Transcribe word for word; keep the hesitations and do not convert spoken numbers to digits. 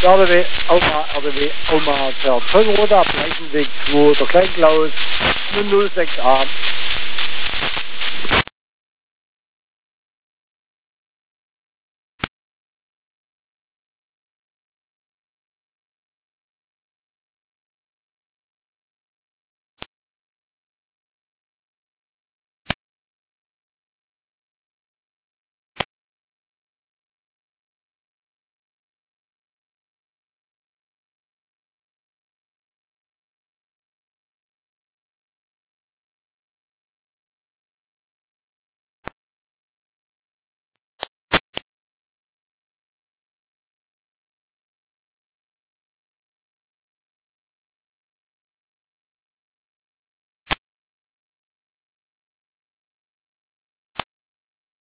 R D W, Oma, R D W, Oma, der Tonroder, Blechenweg zwei, der Kleinklaus, null null sechs a.